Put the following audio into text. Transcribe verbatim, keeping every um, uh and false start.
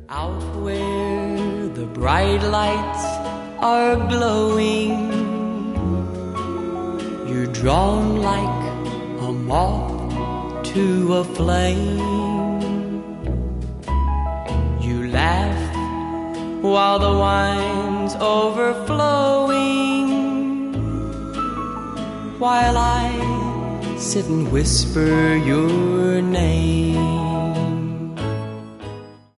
Out where the bright lights are glowing, you're drawn like a moth to a flame. You laugh while the wine's overflowing, while I sit and whisper your name.